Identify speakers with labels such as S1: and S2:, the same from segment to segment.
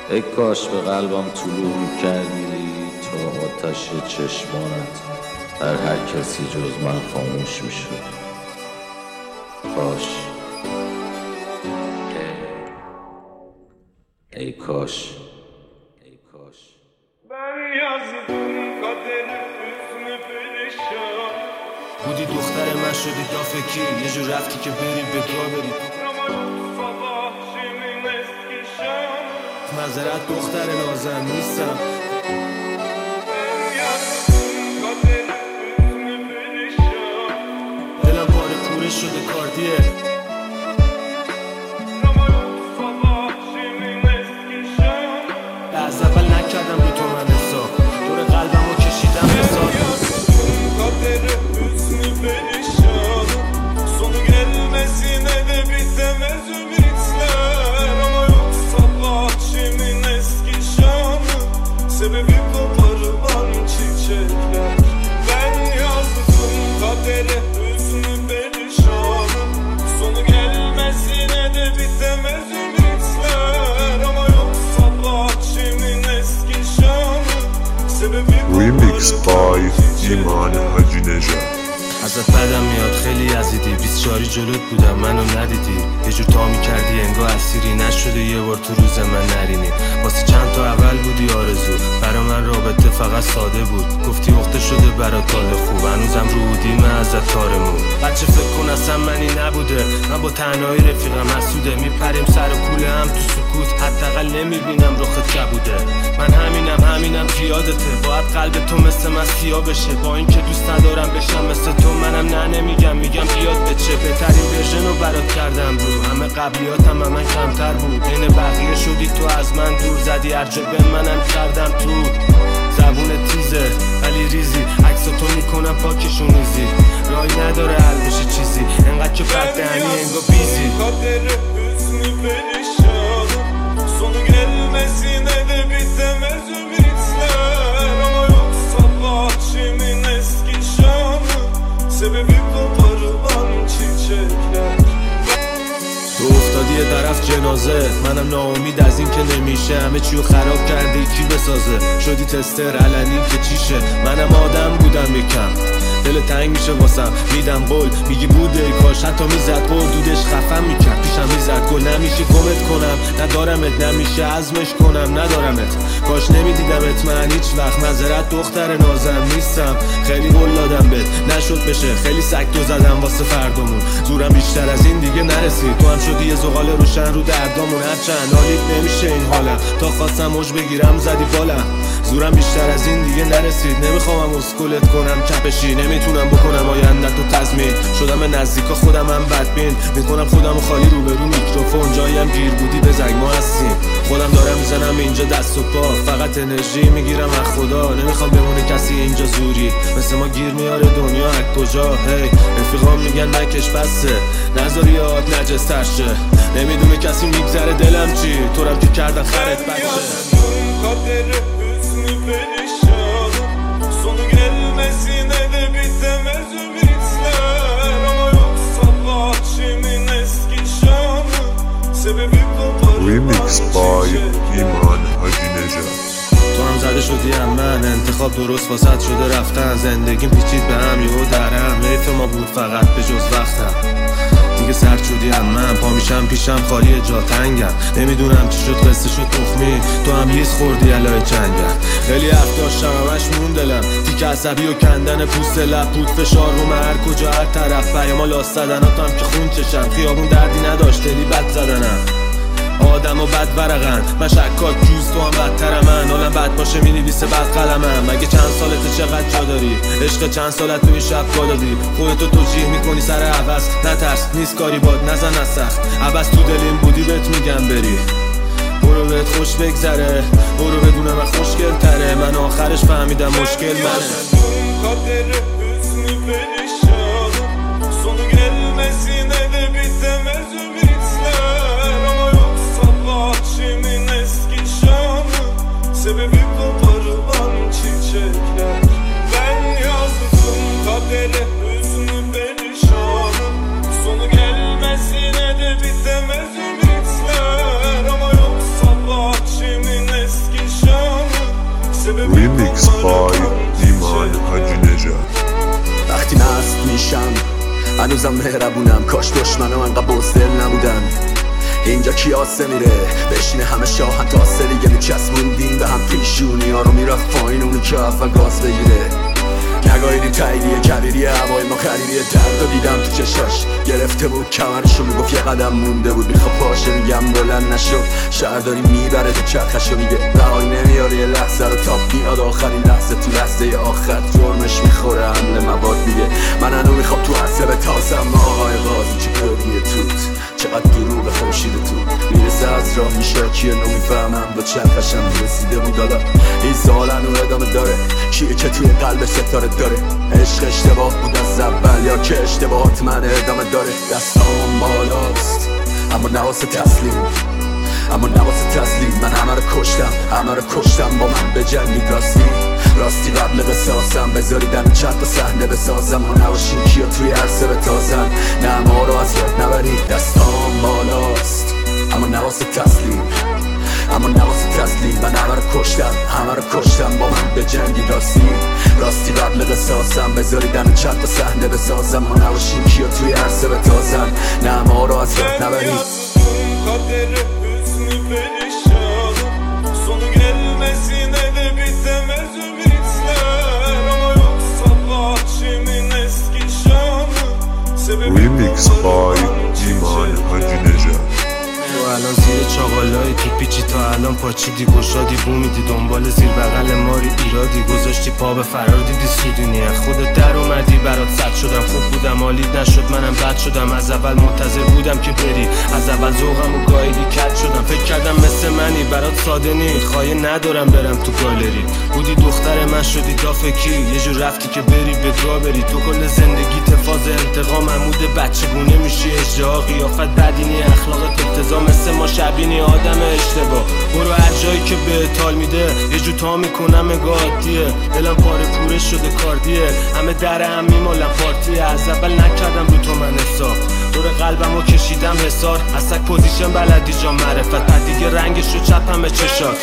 S1: ای کاش به قلبم طلوع می‌کردی تا آتش چشمانت در هر کسی جز من خاموش می‌شد. کاش ای کاش
S2: Ben yazdım kaderi hüznü perişan
S3: بودی دختر من شدی دافکی یه جور رفتی که بری به گاه بری
S2: Ama yok sabah şimdi eski şan
S3: معذرت دختر نازم نیستم
S2: Ben yazdım kaderi hüznü perişan
S3: دلم پاره پوره شده کاردیه
S2: Ama yok sabah şimdi eski şan
S3: از اول نکردم رو تو من حساب دور قلبم رو کشیدم حساب
S2: Ben yazdım kaderi hüznü perişan Sonu gelmesine de bitemez ümitler Ama yok sabah şimdi eski şanı Sebebi koparılan çiçekler Ben yazdım kadere hüznü perişanım Sonu gelmesine de bitemez ümitler Ama yok sabah şimdi eski şanı Sebebi
S4: Remix by
S2: koparılan
S4: ایمان حاجی نژاد.
S3: ازت بدم میاد خیلی یزیدی 24 جلوت بودم منو ندیدی یه جور تا میکردی انگار اسیری نشده یه بار تو روز من نرینی واسه چند تا اول بودی آرزو برا من رابطه فقط ساده بود گفتی اخته شده برات حال خوب هنوزم رو بودی من ازت تارمون بچه فکر کن اصلا منی نبوده من با تنهایی رفیقم حسوده میپریم سر و کوله هم تو سکوت حداقل نمیبینم رخت کبوده من همینم پیادته باید قلب تو مثل من سیاه بشه با اینکه دوست ندارم بشم مثل تو منم نمیگم بیاد بچه بهترین ورژن رو برات کردم رو همه قبلیاتم من کمتر بود بین بقیه شدی تو از من دور زدی هر جا به منم کردم تو زبون تیزه ولی ریزی عکساتو میکنم پاکشون ریزی راهی نداره حل بشه چیزی انقدر که بد دهنی انگار بیزی
S2: Kaderi hüznü perişanım Sonu gelmesine de bitemez ümitler Ama yok sabah şimdi eski şanı Sebebi koparılan çiçekler
S3: تو افتادی یه طرف جنازه منم ناامید از این که نمیشه همه چیو خراب کردی کی بسازه شدی تستر علنی که چیشه منم آدم بودم یکم دل تنگ میشه واسم میدم قول میگی بوده کاش حتی میزد قول دودش خفم میکرد پیشم میزد گل نمیشه گمت کنم ندارمت نمیشه عزمش کنم ندارمت کاش نمیدیدمت من هیچ وقت معذرت دختر نازم نیستم خیلی قول دادم بهت نشد بشه خیلی سکتو زدم واسه فردامون زورم بیشتر از این دیگه نرسید تو هم شدی یه زغال روشن رو دردامون هرچند حالیت نمیشه این حالم تا خواستم موج بگیرم زدی بالم زورم بیشتر از این دیگه نرسید نمیخوام اسکولت کنم کپشی نمیتونم بکنم آیندت رو تضمین شدم به نزدیکا خودم هم بدبین میکنم خودم خالی روبرو میکروفون جایم گیر بودی به زنگ ما هستیم خودم دارم میزنم اینجا دست و پا فقط انرژی میگیرم از خدا نمیخوام بمونه کسی اینجا زوری مثل ما گیر میاره دنیا از کجا هی رفیقام میگن نکش بسه نذار یاد نجس ترشه نمیدونه کسی میگذره دلم چی تو رم که کردن خرت بچه
S2: Kaderi hüznü perişanım Sonu gelmesine de bitemez ümitler Ama yok sabah şimdi eski şanı Sebebi koparılan
S4: Remix by
S2: çiçekler
S4: ایمان حاجی نژاد.
S3: تو هم زده شدی هم من انتخاب درست واسط شده رفتن زندگیم پیچید به هم یهو درم حیف ما بود فقط به جز وقتم دیگه سرد شدی هم من پا میشم پیشم خالی جا تنگم نمیدونم چی شد قصه شد تخمی تو هم لیز خوردی علای چنگم خیلی حرف داشتم همش مون دلم تیک عصبی و کندن پوست لب بود فشار رو هر کجا هر طرف پیاما لاست زدناتم که خون چشم خیابون دردی نداشت دلی بد زدنم آدم و بد ورقن من شکاک جوز تو هم بدتر من حالم بد باشه مینویسه بد قلمم مگه چند سالته چقدر جا داری عشق چند سالت توی شب گا دادی خودتو توجیه میکنی سر عوض نترس نیست کاری باد نزن از سخت عوض تو دلیم بودی بهت میگم بری برو بهت خوش بگذره برو بدونم و خوشگل تره من آخرش فهمیدم مشکل منه
S2: Kaderi hüznü perişanım Sonu gelmesine de bitemez ümitler Ama yok sabah şimdi eski şanı Sebebi koparılan çiçekler Ben yazdım kaderi hüznü perişanım Sonu gelmesine de bitemez ümitler Ama yok sabah şimdi
S5: هنوزم مهربونم، کاش دشمنم انقدر بزدل نبودن. اینجا کیاسه میره بشینه همه شاهن تاسه دیگه میچسبوندیم به هم پیشونی ها رو میرفت پایین اونی که اول گاز بگیره. نگاهیدیم تاییدیه کبیریه هوای ما خریریه درد دیدم تو چشاش گرفته بود کمرشو میگفت یه قدم مونده بود میخواد پاشه میگم بلند نشد شهرداری میبره تو چرخشو میگه رهایی نمیاره یه لحظه رو تاپ میاد آخرین لحظه تو لحظه آخر جرمش میخوره حمله مواد میگه من هنو میخوام تو عرصه بتاسم آقای قاضی چه گرگیه توت چقدر دروغ خورشید تو میرسه از راه میشاکیه نمیفهمم با چرخشم رسیده بود دادا این سال هنو ادامه داره کیه که توی قلب ستاره داره عشق اشتباه بود از اول یا که اشتباهات من ادامه داره دستام بالاست اما نواسه تسلیم من همه رو کشتم با من بجنگید راستی قبل قصاصم بذاریدن چند تا صحنه بسازم ما نباشیم کیا توی عرصه بتازن نه ما رو از یاد نبرید دستام بالاست اما نواسه تسلیم من همه رو کشتم با من بجنگید راستی قبل قصاصم بذاریدن چند تا صحنه بسازم ما نباشیم کیا توی عرصه betazan نه ما رو از یاد نبرید
S2: Sonu gelmesine de bitemez ümitler Ama yoksa bahçemin eski şanı
S4: Remix by ایمان حاجی نژاد
S3: تو الان زیر چاقالایی تو پیچی تا الان پاچیدی گشادی بو میدی دنبال زیر بغل ماری ایرادی گذاشتی پا به فرار دیدی سودونیه خودت در اومدی برات صد شدم خوب بودم حالیت نشد منم بد شدم از اول منتظر بودم که بری از اول ذوقم و گایدی کج شدم فکر کردم مثل منی برات ساده نی خواهی ندارم برم تو گالری بودی دختر من شدی دافکی یه جور رفتی که بری به گا بری تو کل زندگیت فاز انتقام عمود بچگونه میشی اجرا قیافت بدینی اخلاقت افتضاح مثل ما شبینی آدم اشتباه برو هر جایی که به تال میده یه جو تا میکنم عادیه دلم پاره پوره شده کاردیه همه در هم میمالم پارتیه از اول نکردم رو تو من حساب دور قلبمو کشیدم حسار اصلا پوزیشن بلدی جا معرفت بعد دیگه رنگش رو چپم به چشات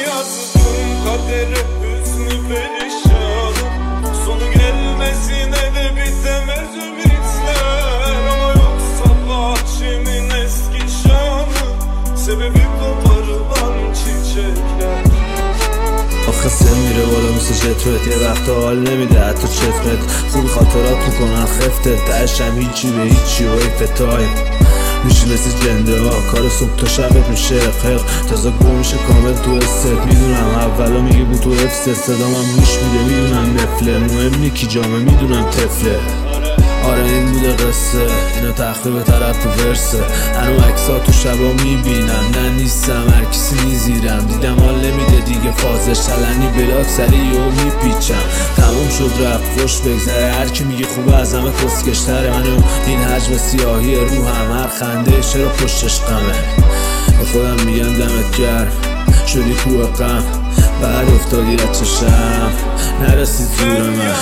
S2: Sonu gelmesine de bitemez ümitler Ama yoksa bahçemin eski şanı Sebebi koparılan çiçekler
S3: آخه سن میره بالا مثل جتوت یه وقتا حال نمیده حتی چتمت خوب خاطرات میکنن خفتت دهش هم هیچی به هیچی و ایفتای میشی مثل جنده ها کار صبح تا شبت میشه خیق تازه گو میشه کامل تو استت میدونم اولا میگه بود تو افست صدام هم گوش میده میدونم نفله مهم نی کی جامه میدونم طفله آره این بوده قصه اینا تخریب طرف تو ورسه هنو عکس‌ها تو شبا میبینم نه نیستم هر کسی میزیرم دیدم حال نمیده دیگه فازش تلنی بلاک سریع و میپیچم تموم شد رفت خوش بگذره هر کی میگه خوبه از همه کسکشتره منو این حجم سیاهی روحم هر خنده چرا پشتش غمه به خودم میگم دمت گرم شدی کوه غم بعد افتادی از چشم نرسید زور من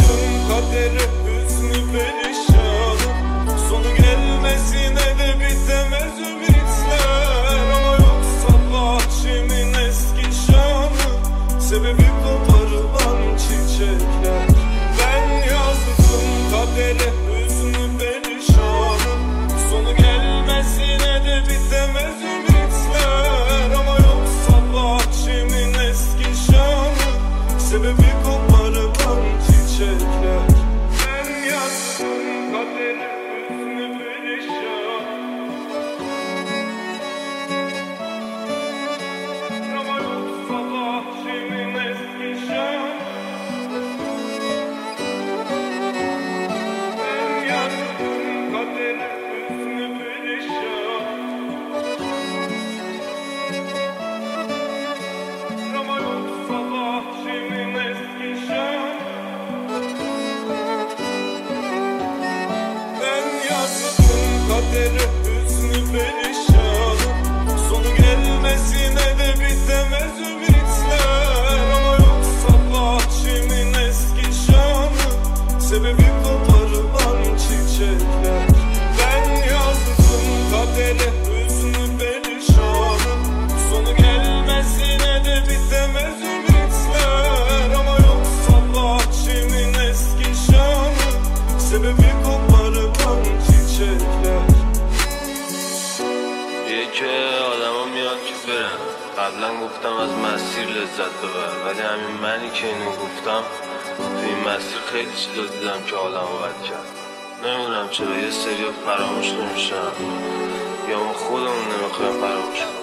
S2: Sonu gelmesine de bitemez ümitler Ama yoksa bahçemin eski şanı Sebebi koparılan çiçekler Ben yazdım kadere hüznü perişanı Sonu gelmesine de bitemez ümitler Ama yoksa bahçemin eski şanı Sebebi koparılan çiçekler
S3: قبلا گفتم از مسیر لذت ببر، ولی همین منی که اینو گفتم تو این مسیر خیلی چیزا دیدم که حالمو بد کرد. نمیدونم چرا یه سری فراموش نمیشن یا ما خودمون نمیخوایم فراموش کنیم.